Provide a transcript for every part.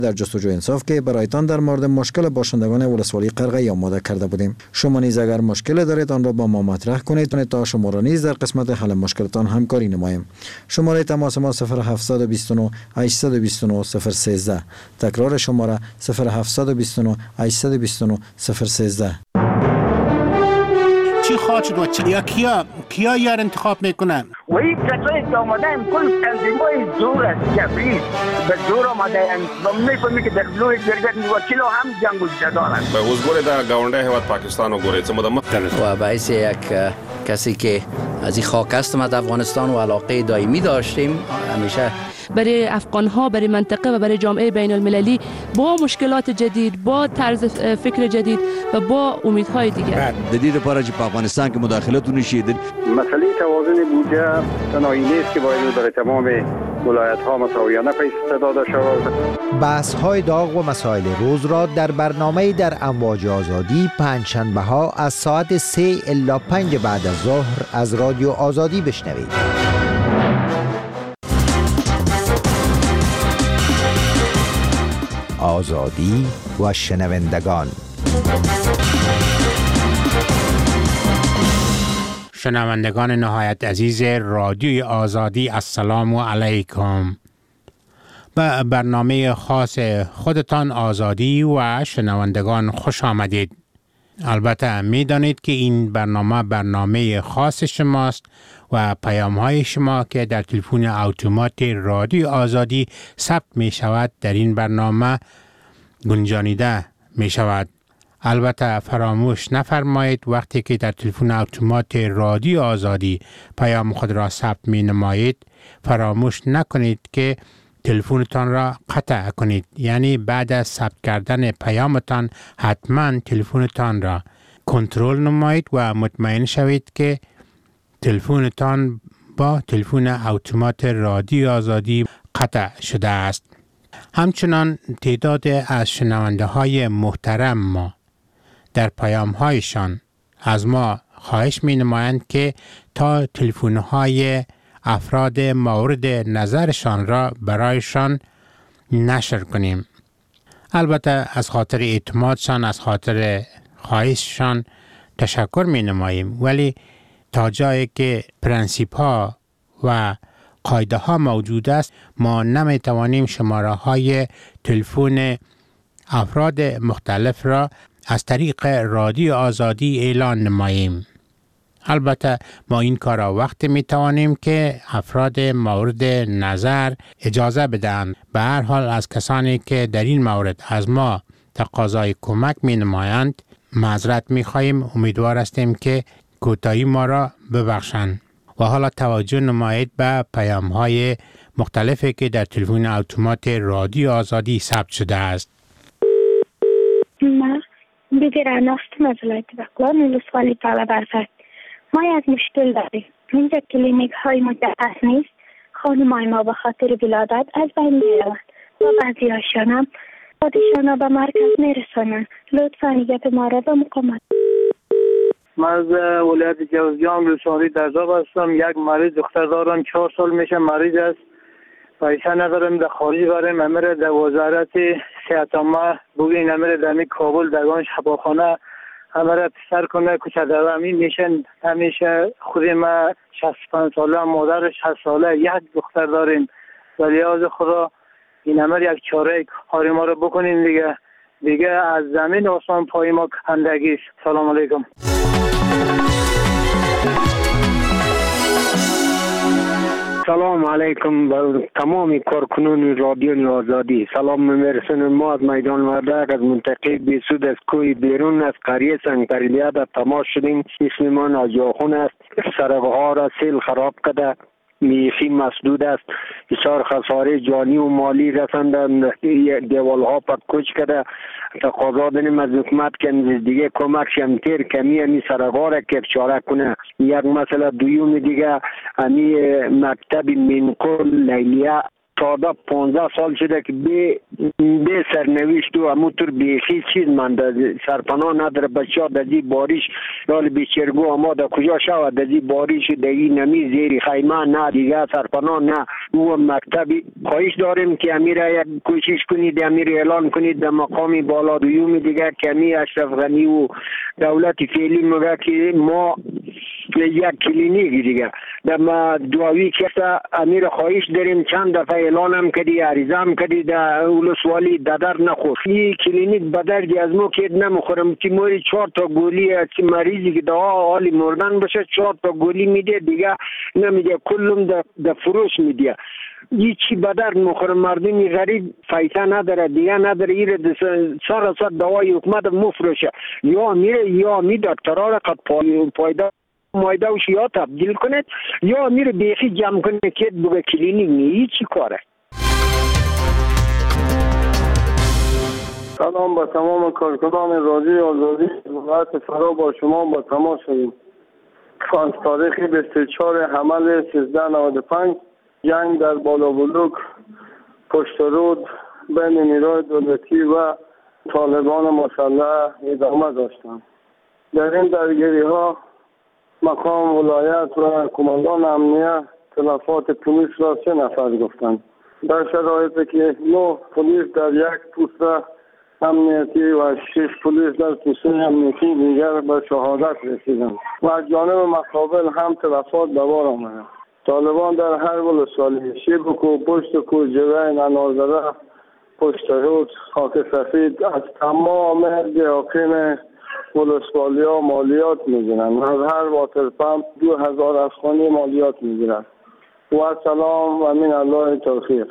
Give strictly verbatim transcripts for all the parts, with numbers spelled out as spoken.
در جستجو انصاف که برایتان در مورد مشکل باشندگان ولسوالی قرغی آماده کرده بودیم. شما نیز اگر مشکل دارید آن را با ما مطرح کنید تا شما را نیز در قسمت حل مشکلتان همکاری نماییم. شماره تماس ما صفر هفت دو نه هشت دو نه صفر یک سه. تکرار شماره صفر هفت دو نه هشت دو نه صفر یک سه. چی خواهد شد و چی؟ یا کیا کیا یار انتخاب میکنن؟ و این کسایی که آمده هم کل تنظیمای زور است جبریز به زور آمده هم و میفهمی که در بلوی جرگت وکیل هم جنگ و جدال است. به حضور در گاونده هواد پاکستان و گوریت سمودم و باعث یک کسی که از این خاک هستم از افغانستان و علاقه دائمی داشتیم همیشه برای افغان‌ها، برای منطقه و برای جامعه بین المللی با مشکلات جدید، با طرز فکر جدید و با امیدهای دیگر. جدید پارا چې په افغانستان کې مداخلتونه شیدل. مسئله توازن بودجه تنهایی نیست که باید برای تمام ولایت‌ها مساویانه پیش داده شود. بحث‌های داغ و مسائل روز را در برنامه در امواج آزادی پنجشنبه‌ها از ساعت سه الی پنج بعد از ظهر از رادیو آزادی بشنوید. آزادی و شنوندگان. شنوندگان نهایت عزیز رادیوی آزادی، السلام علیکم. به برنامه خاص خودتان آزادی و شنوندگان خوش آمدید. البته می دانید که این برنامه برنامه خاص شماست و پیام های شما که در تلفن اتومات رادیو آزادی ثبت می شود در این برنامه گنجانیده می شود. البته فراموش نفرمایید وقتی که در تلفن اتومات رادیو آزادی پیام خود را ثبت می نمایید فراموش نکنید که تلفنتان را قطع کنید. یعنی بعد از ثبت کردن پیامتان حتما تلفنتان را کنترل نمایید و مطمئن شوید که تلفنتان با تلفن اتومات رادیو آزادی قطع شده است. همچنان تعداد از شنونده های محترم ما در پیام هایشان از ما خواهش می نمایند که تا تلفن های افراد مورد نظرشان را برایشان نشر کنیم. البته از خاطر اعتمادشان، از خاطر خواهششان تشکر می نماییم، ولی تا جایی که پرنسیپ ها و قاعده ها موجود است ما نمی توانیم شماره های تلفن افراد مختلف را از طریق رادیو آزادی اعلان نماییم. البته ما این کار را وقتی می توانیم که افراد مورد نظر اجازه بدهند. به هر حال از کسانی که در این مورد از ما تقاضای کمک می نمایند معذرت می خواهیم. امیدوار هستیم که کوتاهی ما را ببخشند. و حالا توجه نمایید به پیام های مختلفی که در تلفن اتومات رادیو آزادی ثبت شده است. ما بگیرن هستم از ولایت بغلان ولسوالی طلب است. ما از مشکل داریم. اینجا کلینیک های مجهز نیست. خانمای ما به خاطر ولادت از بین میرود و بعضی هاشان هم خودشان به مرکز میرسانند. لطفا گپ ما را به مقامات. من از ولایت جوزجان ولسوالی درزاب هستم. یک مریض دختر دارم، چهار سال میشه مریض است. پیسه ندارم در خارج برم. امیر در وزارت صحت عامه بگین امیر در می کابل درگان شفاخانه امیر پسر کنه کچه دومی میشن. همیشه خود ما شصت و پنج ساله، مادر شصت ساله، یک دختر داریم. ولی از خدا این امیر یک چاره کاری ما رو بکنین دیگه. دیگه از زمین آسمان پای ما کندگی است. سلام علیکم. سلام علیکم به تمام کارکنان رادیو آزادی. سلام میرسونم ما از میدان وردک از منطقه بیسود از کوی بیرون از قریه سنگپریلیه در تماس شدیم. اسم من آجاخون است. سرگها را سیل خراب کرده، میخی مسدود است. بسیار خساره جانی و مالی رسندن، دیوال ها پاکوچ کرده. تقاضا داریم از حکومت که دیگه کمک شمتر کمی همی سرگها را که چاره کنه. یک مسئله دویوم دیگه همی مکتب منقل لیلیه چهارده پانزده سال شده که بی, بی سرنوشت نوشت و همونطور بیخی چیز من سرپناه نداره بچه ها در زی باریش یال بیچرگو اما در کجا شود در زی باریش در این نمی زیری خیمه نه دیگه سرپناه نه او مکتبی خواهش داریم که امیر یک کوشش کنید امیر اعلان کنید در مقامی بالا دویومی دیگه که امیر اشرف غنی و دولت فعلی مگه که ما یک کلینیک دیگه در ما دواوی که امیر خواهش داریم چند دفعه اعلان هم کردی عریضه هم کردی در ولسوالی دادر نخور این کلینیک بدرگی از ما که نمیخورم که موری چهار تا گولی از مریضی که دعا حالی مردن باشه چهار تا گولی میده دیگه نمیده کلم در فروش میده این چی بدر مخورم مردمی غریب فایده نداره دیگه نداره ایره سر سر دوای حکومت مفروشه یا میره یا می دکترها را قد پایده مایده وش یا تبدیل کنید یا میره بیخی جمع کنه که بگه کلینیک نی چی کاره. سلام با تمام کارکنان رادیوی آزادی وقت فرا با شما با تماس شدیم. از تاریخ بیست و چهار حمل سیزده نود و پنج جنگ در بالا بلوک پشت رود بین نیروی دولتی و طالبان مسلح ادامه داشتند. در این درگیری ها مقام ولایت و کماندان امنیت تلفات پلیس را سه نفر گفتند. در شرایطی که نه پلیس در یک پوسته امنیتی و شش پلیس در پوسته امنیتی دیگر به شهادت رسیدند و از جانب مقابل هم تلفات به بار آمدند. طالبان در هر ولسوالی شیبکو، پشت کو، جوین، انارزده، پشت رود، خاک سفید از تمام دیاکین ولسوالی ها مالیات میگیرند. از هر واتر پمپ دو هزار افغانی مالیات میگیرند. و سلام و من الله توفیق.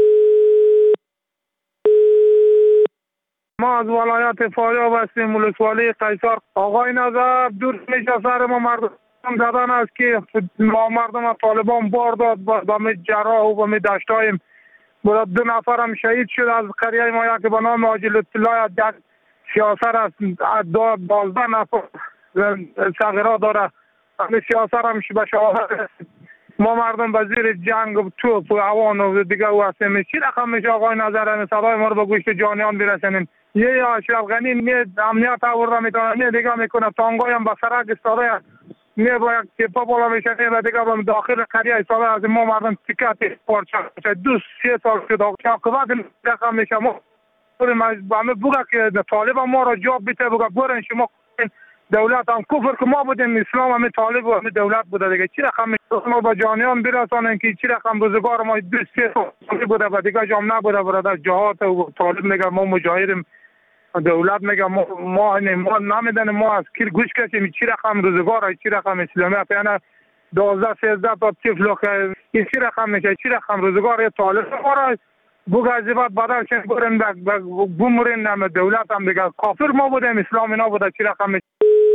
ما از ولایت فاریاب هستیم ولسوالی قیصر. آقای نظر دور میشه سر ما مردم زدن است که ما مردم طالبان بار داد با می جراح و با می دشتایم بود. دو نفر هم شهید شد از قریه ما که به نام حاجی لطفالله در سیاست است. دو بازده نفر صغیرا داره. همین سیاست هم به شهادت ما مردم به زیر جنگ و توپ و اوان و دیگه و هستیم. چی رقم میشه آقای نظر صدای ما رو به گوشت جانیان برسنیم؟ یه اشرف غنی میاد امنیت آورده میتونه میاد دیگه میکنه تانگای هم به سرک استاده میاد با یک تیپا بالا میشه و دیگه به داخل قریه استاده از ما مردم تکت پارچه دو سه سال شد عاقبت رقم میشه. ما همه بگه که طالب ما را جواب بیته بگه برن شما دولت هم کفر که ما بودیم اسلام همه طالب و همه دولت بوده دیگه چی رقم میشه ما با جانیان برسانن که چی رقم روزگار ما دو سه سال بوده و دیگه جام نبوده برادر جهات و طالب میگه ما مجاهدیم دولت میگه ما ما ما نمیدن ما از کیر گوش کشیم چی رقم روزگار چی رقم اسلامی اپیانه دوازده سیزده تا طفل که این چی رقم میشه چی رقم روزگار طالب ما را بگه از بعد بدل چن برن بمرین نم دولت هم دیگه کافر ما بودیم اسلام اینا بوده چی رقم میشه.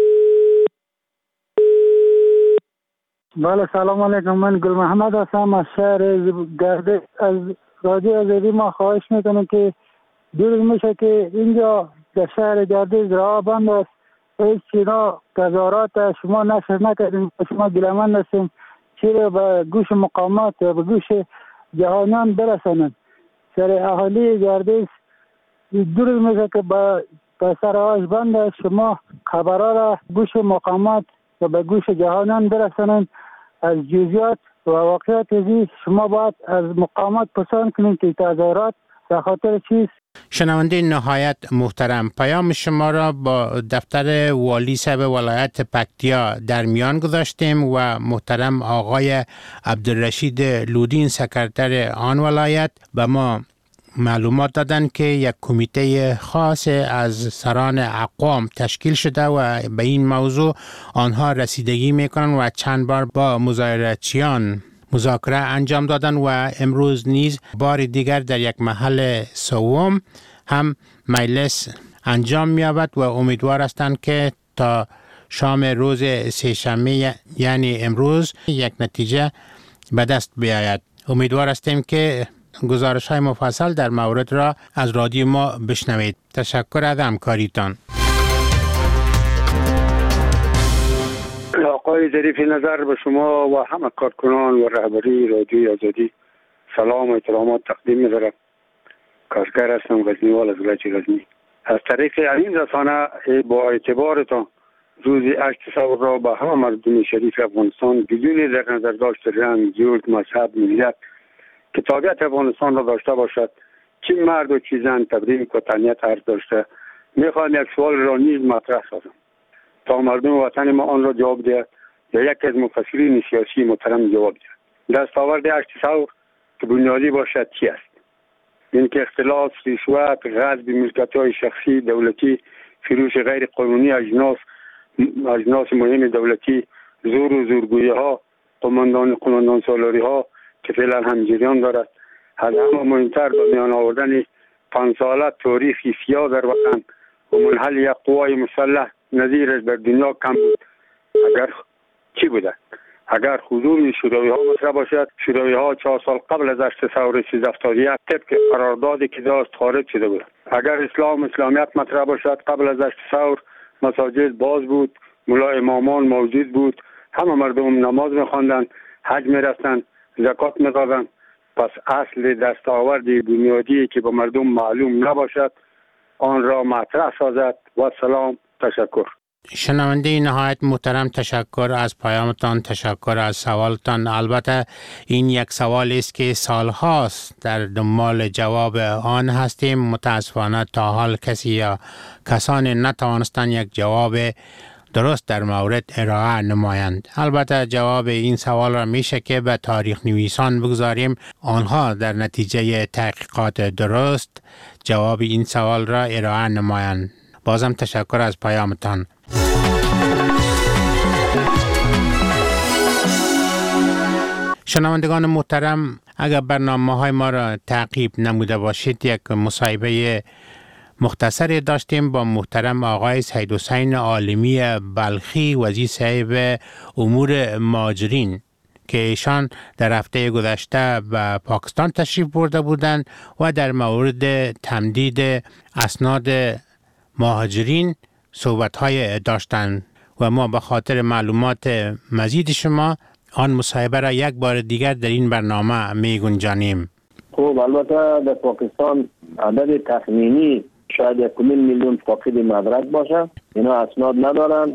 بله سلام علیکم من گل محمد هستم از شهر گرده. از رادیو آزادی ما خواهش میکنم که دور میشه که اینجا در شهر گرده زراعه بند است هیچ چینا تظاهرات شما نشر نکردیم شما گلمند هستیم چرا به گوش مقامات و به گوش جهانیان برسانند. سر اهالی گرده دور میشه که به سرهاش بند است شما خبرها را گوش مقامات و به گوش جهانیان برسانند. از جزئیات و واقعیت ازی شما باید از مقامات پرسان کنید که تظاهرات به خاطر چیست. شنونده نهایت محترم پیام شما را با دفتر والی صاحب ولایت پکتیا در میان گذاشتیم و محترم آقای عبدالرشید لودین سکرتر آن ولایت به ما معلومات دادن که یک کمیته خاص از سران اقوام تشکیل شده و به این موضوع آنها رسیدگی میکنن و چند بار با مظاهراتچیان مذاکره انجام دادن و امروز نیز بار دیگر در یک محل سوم هم مجلس انجام می‌یابد و امیدوار هستند که تا شام روز سه‌شنبه یعنی امروز یک نتیجه به دست بیاید. امیدوار هستیم که گزارش های مفصل در مورد را از رادیو ما بشنوید. تشکر از همکاریتان. آقای ظریف نظر به شما و همه کارکنان و رهبری رادیوی آزادی سلام و احترامات تقدیم می‌دارم. کارگر هستم، غزنیوال از ولایت غزنی. از طریق این رسانه با اعتبارتان روز هشت سال را به همه مردم شریف افغانستان بدون در نظر داشت رنگ، جنس، مذهب، ملت که تابعیت افغانستان را داشته باشد، چه مرد و چه زن تبریک و تهنیت عرض داشته، میخوام یک سوال را نیز مطرح سازم تا مردم وطن ما آن را جواب دهد یا یک از مفسرین سیاسی محترم جواب دهد. دستاورد هشت سال که بنیادی باشد چی است؟ این که اختلاس، رشوت، غصب ملکیت‌های شخصی دولتی، فروش غیر قانونی اجناس اجناس مهم دولتی، زور و زورگویی ها، قماندان قماندان سالاری ها که فعلا هم جریان دارد، از همه مهمتر به میان آوردن پنج ساله تاریخی سیاه در وطن و منحل یک قوای مسلح نظیرش در دنیا کم بود. اگر چی بوده؟ اگر حضور شوروی ها مطرح باشد، شوروی ها چهار سال قبل از هشت سال سیزده هفتاد و یک طبق قراردادی که داشت خارج شده بود. اگر اسلام اسلامیت مطرح باشد، قبل از هشت سال مساجد باز بود، ملا امامان موجود بود، همه مردم نماز می‌خواندند، حج می‌رفتند، زکات می‌دادند. پس اصل دستاورد بنیادی که به مردم معلوم نباشد آن را مطرح سازد. و سلام، تشکر. شنونده نهایت محترم، تشکر از پیامتان، تشکر از سوالتان. البته این یک سوال است که سالهاست در دنبال جواب آن هستیم. متاسفانه تا حال کسی یا کسانی نتوانستند یک جواب درست در مورد ارائه نمایند. البته جواب این سوال را میشه که به تاریخ نویسان بگذاریم، آنها در نتیجه تحقیقات درست جواب این سوال را ارائه نمایند. بازم تشکر از پیامتان. شنوندگان محترم، اگر برنامه های ما را تعقیب نموده باشید، یک مصاحبه مختصری داشتیم با محترم آقای سید حسین عالمی بلخی، وزیر صاحب امور مهاجرین، که ایشان در هفته گذشته به پاکستان تشریف برده بودند و در مورد تمدید اسناد مهاجرین صحبت‌های داشتند و ما به خاطر معلومات مزید شما آن مصاحبه را یک بار دیگر در این برنامه می گنجانیم. خب البته در پاکستان عدد تخمینی شاید یک میلیون فاقد مدرک باشه، اینا اسناد ندارن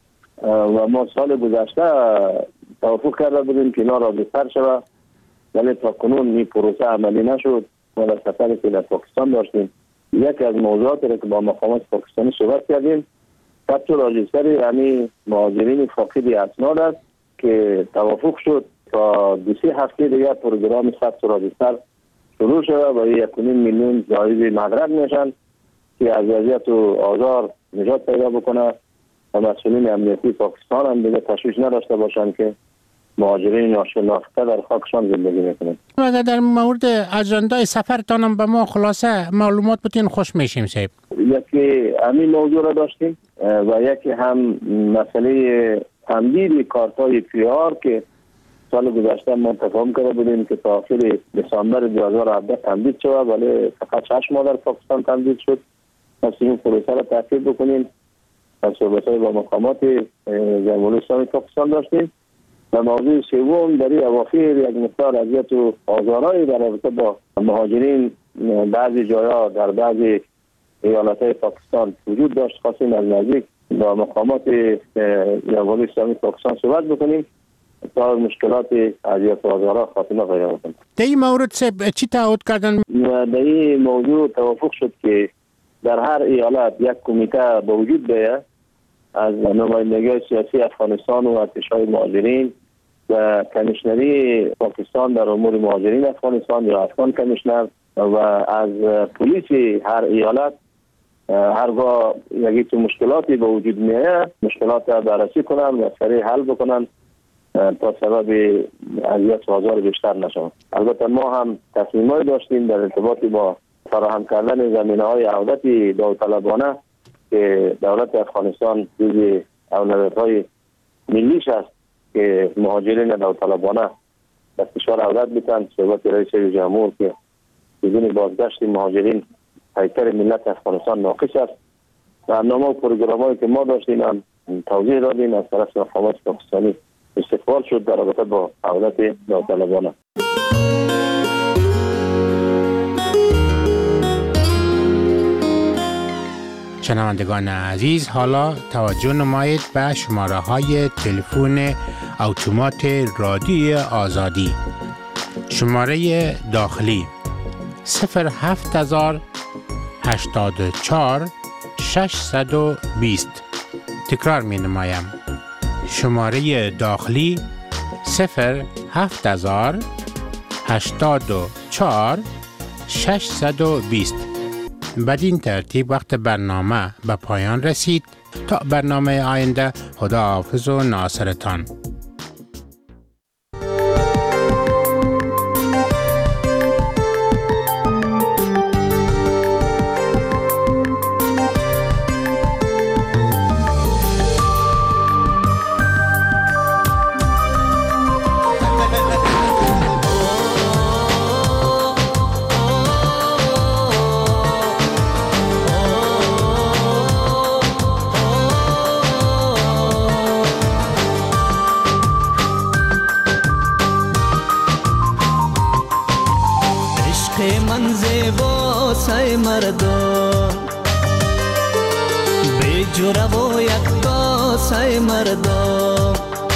و ما سال گذشته توافق کرده بودیم که اینا را بهتر شود، ولی تا کنون این پروسه عملی نشد. ما در سفری که در پاکستان داشتیم یکی از موضوعاتی را که با مقامات پاکستانی صحبت کردیم ثبت راجستر یعنی مهاجرین فاقد اسناد است که توافق شد تا دو سه هفته دیگر پروگرام ثبت راجستر شروع شد و یک میلیون زائد مدرک میشن که از وضعیت و آزار نجات پیدا بکنه و مسئولین امنیتی پاکستان هم دیگه تشویش نداشته باشند که مهاجرین ناشناخته در خاکشان زندگی میکنند. اگر در مورد اجندای سفرتان هم به ما خلاصه معلومات بتین خوش میشیم صاحب. یکی همین موضوع را داشتیم و یکی هم مسئله تمدید کارتای پی آر که سال گذشته ما تفاهم کرده بودیم که تا آخر دسامبر دو هزار و هفده تمدید شد، ولی فقط شش ماه در پاکستان تمدید شد. پس این پروسه را تعقیب بکنیم. از صحبت‌های با مقامات جمهوری اسلامی پاکستان داشتیم. و موضوع سوم در این اواخر یک مقدار اذیت و آزارهایی در رابطه با مهاجرین بعضی جاها در بعضی ایالت‌های پاکستان وجود داشت. خواستیم از نزدیک با مقامات جمهوری اسلامی پاکستان صحبت بکنیم تا مشکلات اذیت و آزارها خاتمه پیدا کنیم. در این مورد چی تعهد کردن؟ در این موضوع توافق شد که در هر ایالت یک کمیته به وجود بیاید از نمایندگان سیاسی افغانستان و ارتشای مهاجرین و کمیشنری پاکستان در امور مهاجرین افغانستان یا افغان کمیشنر و از پلیس هر ایالت هرگاه یکی تو مشکلاتی به وجود میاد مشکلات را بررسی کنن و سریع حل بکنن تا سبب اذیت و آزار بیشتر نشود. البته ما هم تصمیمایی داشتیم در ارتباط با فراهم کردن زمینه‌های عودت داوطلبانه که دولت افغانستان جزء اولویت‌های ملیش است که مهاجرین داوطلبانه به کشور عودت بتوانند. صحبت رئیس جمهور که بدون بازگشت مهاجرین پیکر ملت افغانستان ناقص است. برنامه و پروگرام‌هایی که ما داشتیم هم توضیح دادیم از طرف مقامات پاکستانی استقبال شد در رابطه با عودت داوطلبانه. شنوندگان عزیز، حالا توجه نمایید به شماره های تلفن اتومات رادیوی آزادی. شماره داخلی صفر هفت هزار هشتاد و چهار ششصد و بیست. تکرار می نمایم. شماره داخلی صفر هفت هزار هشتاد و چهار ششصد و بیست. بدین ترتیب وقت برنامه به پایان رسید. تا برنامه آینده، خداحافظ و ناصرتان. مردم به جوره و یک داسه مردم،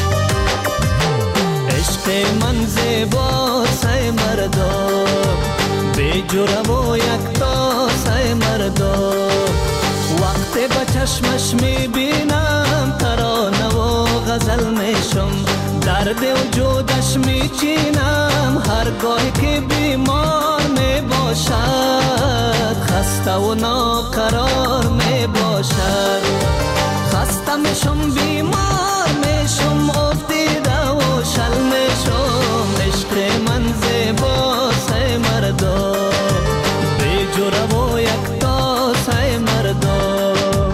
عشق من زیباسه مردم به جوره و یک داسه مردم. وقتی به چشمش میبینم ترانه و غزل میشم، درد وجودش میچینم هرگاهی که بیمار میباشد، خسته و ناقرار میباشد. خسته میشم بیمار میشم افتیده و شل میشم، عشق من زیباسه مردم به جوره و یک داسه مردم.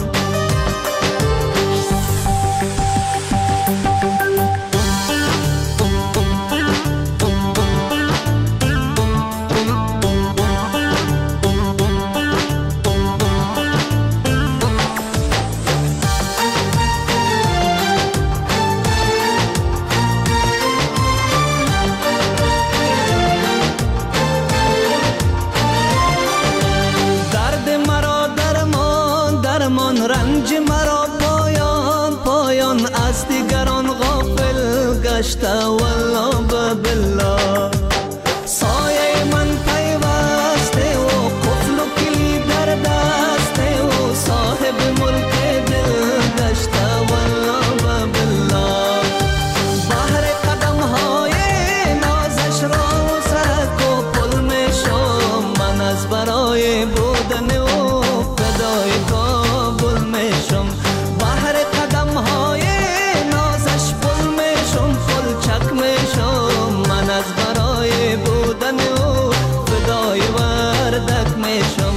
والله بالله سایه من پیوسته و قفل و کلی در دسته و صاحب ملک دل گشته والله بالله. بحر قدم های نازش را سرک و پل میشم، من از برای بودن و فدای کابل میشم. بحر قدم های نازش پل میشم، چک میشم، من از برای بودن و فدای وردک میشم.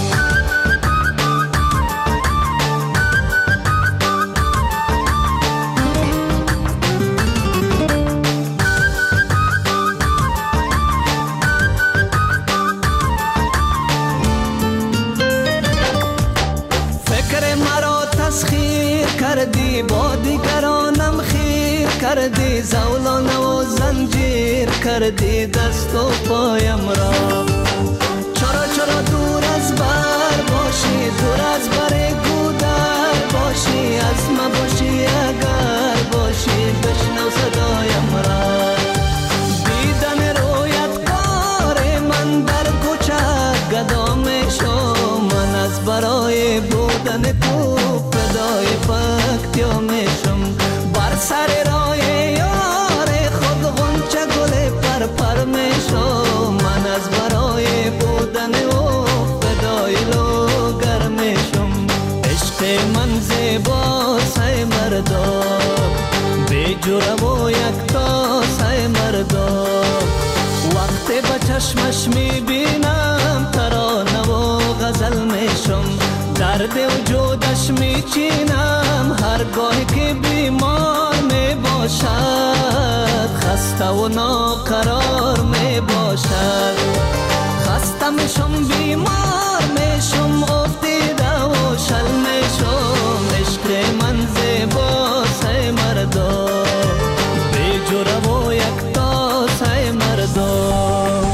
فکر مرا تسخیر کردی، با دیگرانم خیر کردی، زولانه و زنجیر کردی دست و پایم را. چرا چرا دور از بر باشی، دور از بر گودر باشی، از ما باشی اگر باشی بشنو صدایم را. دیدن رویت کار من در کوچه گدا میشم، من از برای بودن تو فدای پکتیا میشم. بر سر راه یار خود غنچه گل پر پر میشم، من از برای بودن و فدای لوگر میشم. عشق من زیباسه مردم به جوره و یک تاسه مردم. وقتی به چشمش میبینم ترانه و غزل میشم، درد وجودش میچینم هرگاهی که بیمار میباشد، خسته و ناقرار میباشد. خسته میشم بیمار میشم افتیده و شل میشم، عشق من زیباسه مردم به جوره و یک تاسه مردم.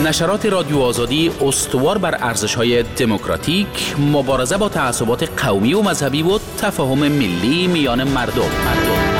نشرات رادیو آزادی استوار بر ارزش‌های دموکراتیک، مبارزه با تعصبات قومی و مذهبی و تفاهم ملی میان مردم. مردم.